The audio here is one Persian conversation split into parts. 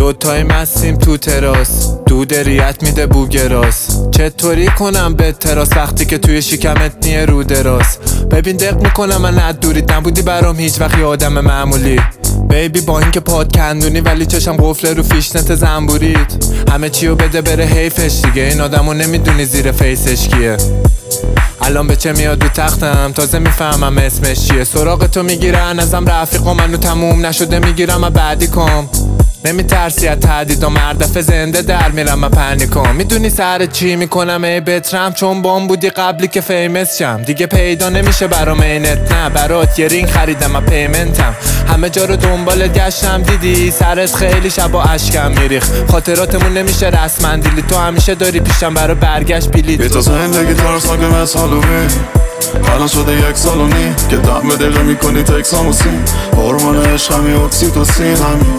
دوتای مستیم تو تراس، دود ریت میده بوگراس. چطوری کنم به تراس وقتی که توی شکمت نیه رو دراز؟ ببین دق میکنم من از دوریت نبودی برام هیچ وقت یه آدم معمولی. بیبی با اینکه پاد کندونی ولی چشم قفله رو فیشنت زنبوریت. همه چیو بده بره حیفش دیگه، این آدمو نمیدونی زیر فیسش کیه. الان به چه میاد رو تختم تازه میفهمم اسمش چیه. سراغ تو میگیرن ازم رفیقا، منو تموم نشده میگیرم و بعدی کام. نمیترسی از تهدیدا مردفه زنده در میرم و پنیکام. میدونی سر چی میکنم ای بترم؟ چون بام بودی قبلی که فیمس شم. دیگه پیدا نمیشه برام اینت، نه برات یه رینگ خریدم و پیمنتم. همه جا رو دنبالت گشتم دیدی، سرت خیلی شبا اشکم میریخ. خاطراتمون نمیشه رسما دیلی، تو همیشه داری پیشم برای برگشت بلیط. بی تو زندگی ترسناک مثل هالووین، الان شده 1 سال و نیم که دم به دقیقه میکنی تکساموسین. هورمون عشقمی اکسیتوسین همی،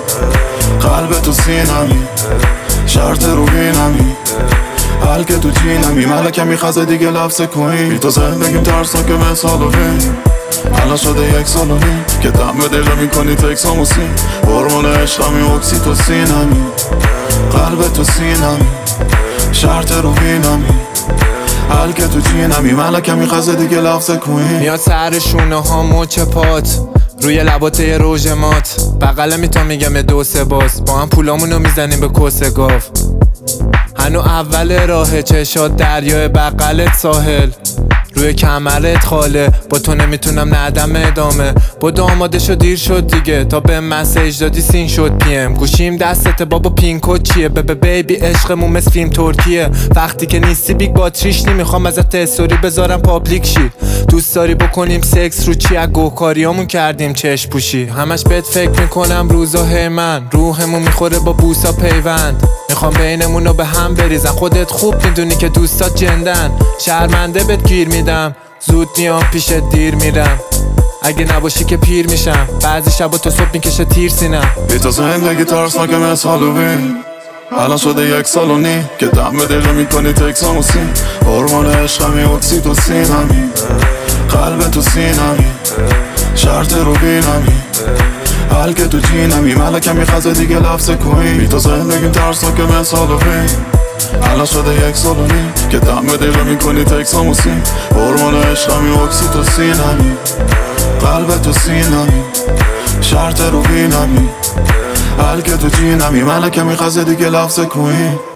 قلب تو سینمی، شرط روبینمی، حل که تو جینمی، ملکمی خزه دیگه لفظ کوین. بی تو زندگیم ترسناک مثل هالووین، الان شده 1 سال و نیم که دم به دقیقه میکنی تکساموسین. هورمون عشقمی اکسیتوسین همی، قلب تو سینمی، شرط روبینمی، حل که تو جینمی، ملکمی خزه دیگه لفظ کوین. میاد سر شونه ها مچ پات، روی لبات یه روژ مات، بغل میتا میگم یه 2 3 باز. با هم پولامونو میزنیم به کس گاف. هنو اول راه چشات دریای بغلت ساحل، روی کمرت خاله. با تو نمیتونم ندم ادامه، با آماده شد دیر شد دیگه. تا به مسیج دادی سین شد پیم، گوشیم دستته بابا پین کد چیه؟ بیبی عشقمون مثل فیلم ترکیه. وقتی که نیستی بیگ باتریش نمیخوام ازت استوری بذارم پابلیک شی. دوست داری بکنیم سکس رو چی؟ از گوهکاریامون کردیم چشم پوشی. همش بهت فکر میکنم روزا هی من، روحمون میخوره با بوسا پیوند. میخوام بینمونو به هم بریزم، خودت خوب میدونی که دوستات جندن. شرمنده بهت گیر میدم، زود میام پیشت دیر میرم. اگه نباشی که پیر میشم، بعضی شبا تا صبح میکشه تیر سینم. بی تو زندگی ترسناک مثل هالووین، الان شده 1 سال و نیم که دم به دقیقه میکنی تکساموسین. هورمون عشقمی اکسیتوسین همی، قلب تو سینمی، شرط روبینمی، حل که تو جینمی، ملکمی خزه دیگه لفظ کوین. بی تو زندگیم ترسناک مثل هالووین، الان شده 1 سال و نیم که دم به دقیقه میکنی تکساموسین. هورمون عشقمی اکسیتوسین همی، قلب تو سینمی، شرط روبینمی، حل که تو جینمی، ملکمی خزه دیگه لفظ کوین.